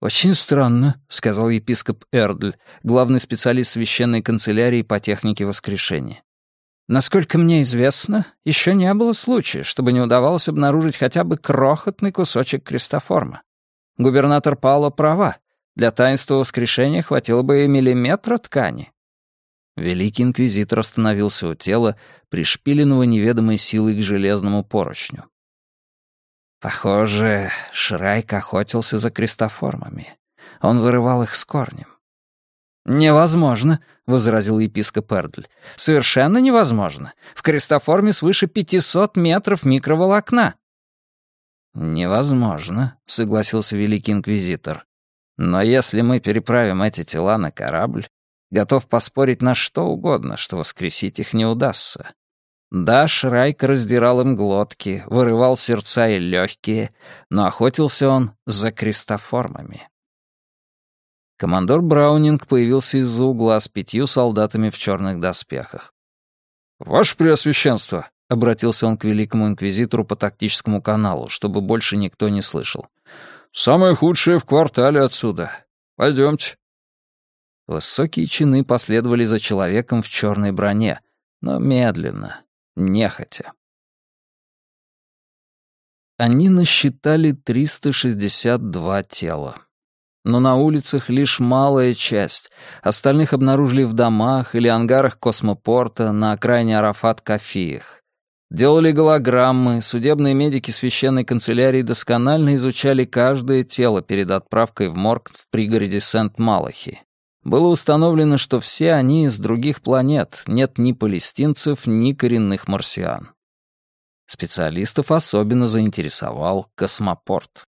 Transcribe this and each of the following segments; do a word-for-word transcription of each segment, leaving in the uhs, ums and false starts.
«Очень странно», — сказал епископ Эрдль, главный специалист священной канцелярии по технике воскрешения. «Насколько мне известно, еще не было случая, чтобы не удавалось обнаружить хотя бы крохотный кусочек крестоформа. Губернатор Паоло права. Для таинства воскрешения хватило бы и миллиметра ткани». Великий инквизитор остановился у тела, пришпиленного неведомой силой к железному поручню. Похоже, Шрайк охотился за крестоформами. Он вырывал их с корнем. «Невозможно», — возразил епископ Эрдль. «Совершенно невозможно. В крестоформе свыше пятисот метров микроволокна». «Невозможно», — согласился великий инквизитор. «Но если мы переправим эти тела на корабль, готов поспорить на что угодно, что воскресить их не удастся. Да, Шрайк раздирал им глотки, вырывал сердца и легкие, но охотился он за крестоформами». Командор Браунинг появился из-за угла с пятью солдатами в черных доспехах. «Ваше Преосвященство», — обратился он к великому инквизитору по тактическому каналу, чтобы больше никто не слышал. «Самое худшее в квартале отсюда. Пойдемте». Высокие чины последовали за человеком в черной броне, но медленно, нехотя. Они насчитали триста шестьдесят два тела. Но на улицах лишь малая часть. Остальных обнаружили в домах или ангарах космопорта на окраине Арафат-Кафиях. Делали голограммы, судебные медики священной канцелярии досконально изучали каждое тело перед отправкой в морг в пригороде Сент-Малахи. Было установлено, что все они из других планет, нет ни палестинцев, ни коренных марсиан. Специалистов особенно заинтересовал космопорт.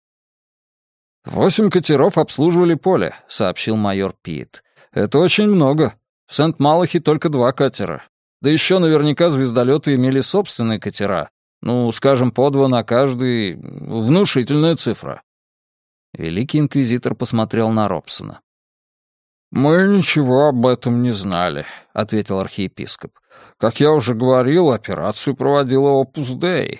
«Восемь катеров обслуживали поле», — сообщил майор Пит. «Это очень много. В Сент-Малахи только два катера. Да еще наверняка звездолеты имели собственные катера. Ну, скажем, по два на каждый. Внушительная цифра». Великий инквизитор посмотрел на Робсона. «Мы ничего об этом не знали», — ответил архиепископ. «Как я уже говорил, операцию проводила Опус Дей».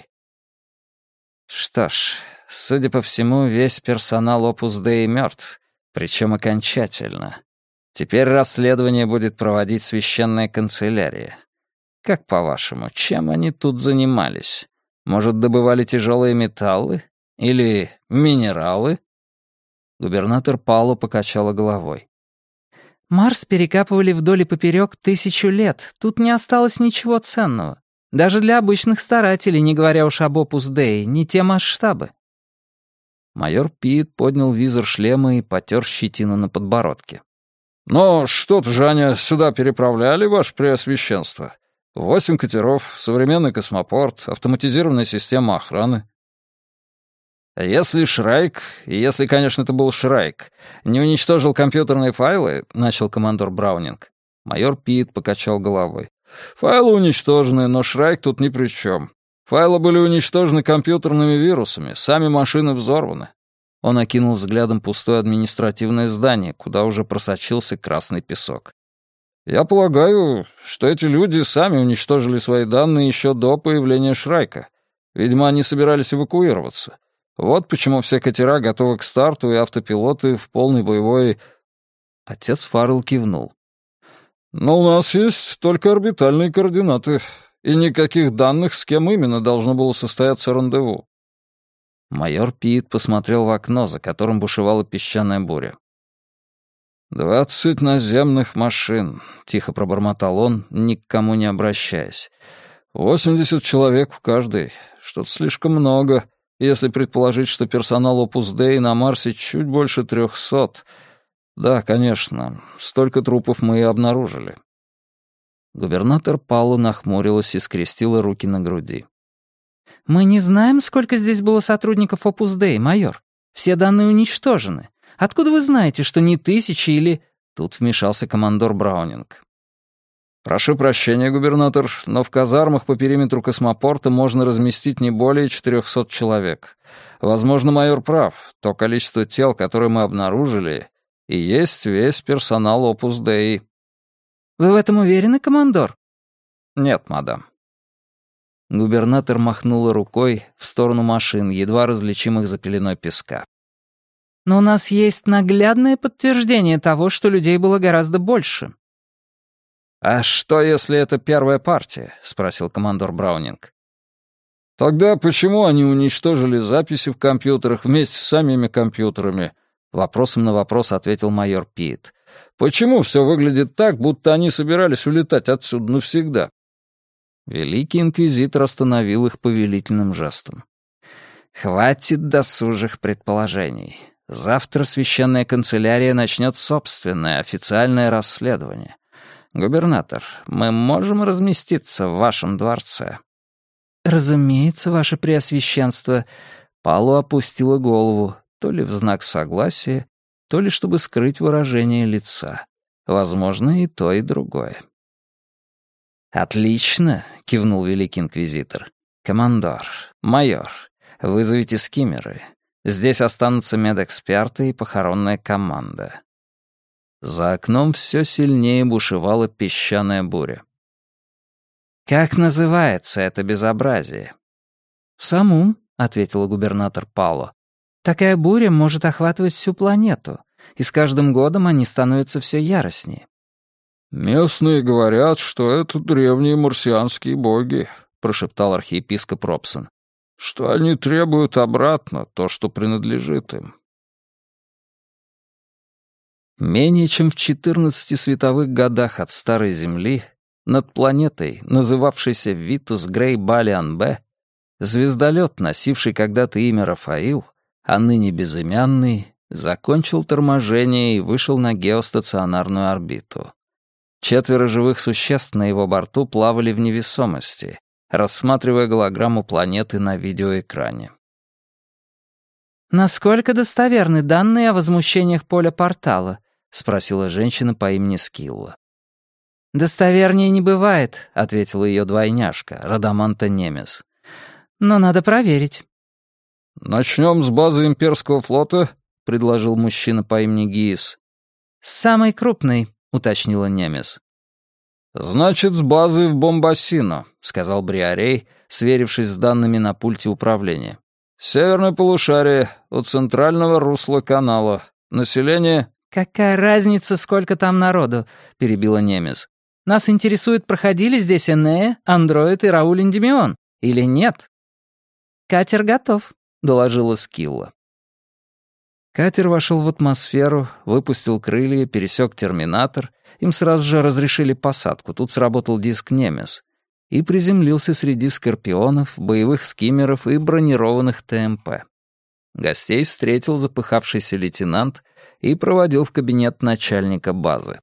«Что ж, судя по всему, весь персонал Опус Дей мертв, причем окончательно. Теперь расследование будет проводить священная канцелярия. Как по-вашему, чем они тут занимались? Может, добывали тяжелые металлы? Или минералы?» Губернатор Паоло покачала головой. «Марс перекапывали вдоль и поперек тысячу лет. Тут не осталось ничего ценного. Даже для обычных старателей, не говоря уж об Опус Дей, не те масштабы». Майор Пит поднял визор шлема и потер щетину на подбородке. «Но что-то же они сюда переправляли, ваше Преосвященство. Восемь катеров, современный космопорт, автоматизированная система охраны». А если Шрайк, и если, конечно, это был Шрайк, не уничтожил компьютерные файлы, начал командор Браунинг. Майор Пит покачал головой. Файлы уничтожены, но Шрайк тут ни при чем. Файлы были уничтожены компьютерными вирусами, сами машины взорваны. Он окинул взглядом пустое административное здание, куда уже просочился красный песок. Я полагаю, что эти люди сами уничтожили свои данные еще до появления Шрайка. Видимо, они собирались эвакуироваться. Вот почему все катера готовы к старту, и автопилоты в полной боевой...» Отец Фаррелл кивнул. «Но у нас есть только орбитальные координаты, и никаких данных, с кем именно должно было состояться рандеву». Майор Пит посмотрел в окно, за которым бушевала песчаная буря. «Двадцать наземных машин», — тихо пробормотал он, ни к кому не обращаясь. «Восемьдесят человек в каждой. Что-то слишком много. Если предположить, что персонал Опус Дей на Марсе чуть больше трехсот. Да, конечно, столько трупов мы и обнаружили». Губернатор Паоло нахмурилась и скрестила руки на груди. «Мы не знаем, сколько здесь было сотрудников Опус Дей, майор. Все данные уничтожены. Откуда вы знаете, что не тысячи или...» Тут вмешался командор Браунинг. «Прошу прощения, губернатор, но в казармах по периметру космопорта можно разместить не более четырехсот человек. Возможно, майор прав. То количество тел, которые мы обнаружили, и есть весь персонал Опус Дей». «Вы в этом уверены, командор?» «Нет, мадам». Губернатор махнула рукой в сторону машин, едва различимых за пеленой песка. Но у нас есть наглядное подтверждение того, что людей было гораздо больше». «А что, если это первая партия?» — спросил командор Браунинг. «Тогда почему они уничтожили записи в компьютерах вместе с самими компьютерами?» Вопросом на вопрос ответил майор Пит. «Почему все выглядит так, будто они собирались улетать отсюда навсегда?» Великий инквизитор остановил их повелительным жестом. «Хватит досужих предположений. Завтра священная канцелярия начнет собственное официальное расследование. Губернатор, мы можем разместиться в вашем дворце?» «Разумеется, ваше преосвященство». Палу опустила голову, то ли в знак согласия, то ли чтобы скрыть выражение лица. Возможно, и то, и другое. «Отлично», — кивнул великий инквизитор. «Командор, майор, вызовите скиммеры. Здесь останутся медэксперты и похоронная команда». За окном все сильнее бушевала песчаная буря. «Как называется это безобразие?» «Самум», — ответила губернатор Пало. «Такая буря может охватывать всю планету, и с каждым годом они становятся все яростнее». «Местные говорят, что это древние марсианские боги», — прошептал архиепископ Робсон, «что они требуют обратно то, что принадлежит им». Менее чем в четырнадцати световых годах от Старой Земли над планетой, называвшейся Витус Грей Балиан Б, звездолет, носивший когда-то имя Рафаил, а ныне безымянный, закончил торможение и вышел на геостационарную орбиту. Четверо живых существ на его борту плавали в невесомости, рассматривая голограмму планеты на видеоэкране. «Насколько достоверны данные о возмущениях поля портала?» — спросила женщина по имени Скилла. «Достовернее не бывает», — ответила ее двойняшка, Радаманта Немес. «Но надо проверить». «Начнем с базы имперского флота», — предложил мужчина по имени Гиис. «С самой крупной», — уточнила Немес. «Значит, с базы в Бомбасино», — сказал Бриарей, сверившись с данными на пульте управления. «Северное полушарие, у центрального русла канала. Население...» «Какая разница, сколько там народу?» — перебила Немес. «Нас интересует, проходили здесь Энея, Андроид и Рауль Эндимион, или нет?» «Катер готов», — доложила Скилла. Катер вошел в атмосферу, выпустил крылья, пересек терминатор, им сразу же разрешили посадку, тут сработал диск Немес, и приземлился среди скорпионов, боевых скиммеров и бронированных ТМП. Гостей встретил запыхавшийся лейтенант и проводил в кабинет начальника базы.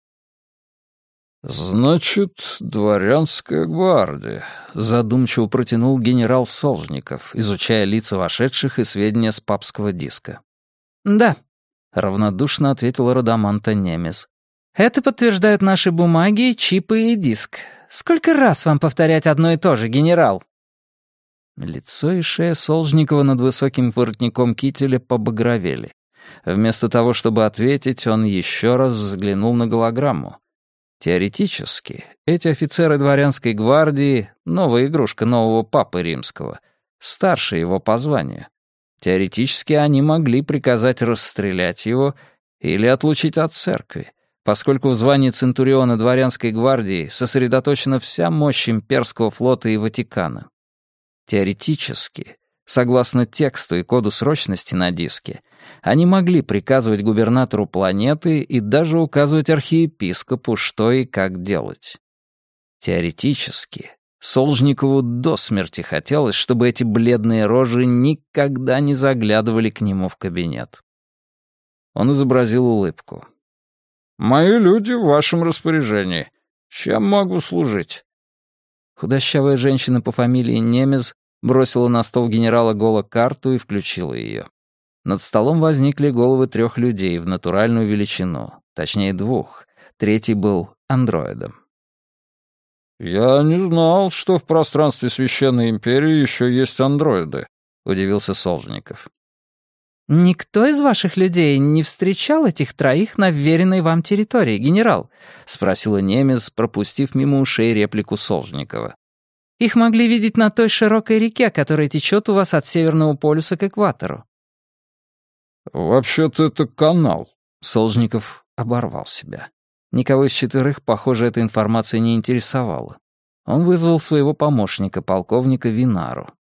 «Значит, дворянская гвардия», — задумчиво протянул генерал Солжников, изучая лица вошедших и сведения с папского диска. «Да», — равнодушно ответила Радаманта Немес. «Это подтверждают наши бумаги, чипы и диск. Сколько раз вам повторять одно и то же, генерал?» Лицо и шея Солжникова над высоким воротником кителя побагровели. Вместо того, чтобы ответить, он еще раз взглянул на голограмму. Теоретически, эти офицеры дворянской гвардии — новая игрушка нового папы римского, старше его по званию. Теоретически они могли приказать расстрелять его или отлучить от церкви, поскольку в звании центуриона дворянской гвардии сосредоточена вся мощь имперского флота и Ватикана. Теоретически, согласно тексту и коду срочности на диске, они могли приказывать губернатору планеты и даже указывать архиепископу, что и как делать. Теоретически, Солжникову до смерти хотелось, чтобы эти бледные рожи никогда не заглядывали к нему в кабинет. Он изобразил улыбку. «Мои люди в вашем распоряжении. Чем могу служить?» Худощавая женщина по фамилии Немез бросила на стол генерала Гола карту и включила ее. Над столом возникли головы трех людей в натуральную величину, точнее двух. Третий был андроидом. «Я не знал, что в пространстве Священной Империи еще есть андроиды», — удивился Солжников. «Никто из ваших людей не встречал этих троих на вверенной вам территории, генерал?» — спросила Немез, пропустив мимо ушей реплику Солжникова. «Их могли видеть на той широкой реке, которая течет у вас от Северного полюса к экватору». «Вообще-то это канал». Солжников оборвал себя. Никого из четверых, похоже, эта информация не интересовала. Он вызвал своего помощника, полковника Винару.